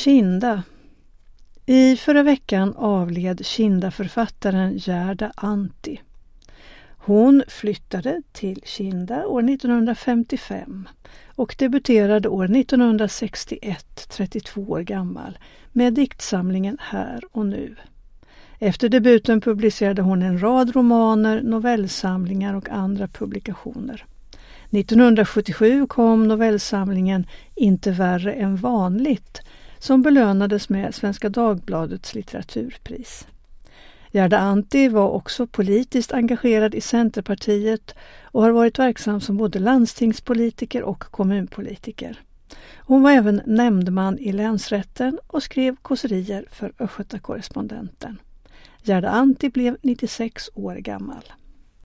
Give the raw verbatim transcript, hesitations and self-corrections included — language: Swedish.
Kinda. I förra veckan avled Kinda-författaren Gerda Antti. Hon flyttade till Kinda år nittonhundrafemtiofem och debuterade år nittonhundrasextioett, trettiotvå år gammal, med diktsamlingen Här och nu. Efter debuten publicerade hon en rad romaner, novellsamlingar och andra publikationer. nittonhundrasjuttiosju kom novellsamlingen Inte värre än vanligt, som belönades med Svenska Dagbladets litteraturpris. Gerda Antti var också politiskt engagerad i Centerpartiet och har varit verksam som både landstingspolitiker och kommunpolitiker. Hon var även nämndman i länsrätten och skrev kåserier för Östgötakorrespondenten. Gerda Antti blev nittiosex år gammal.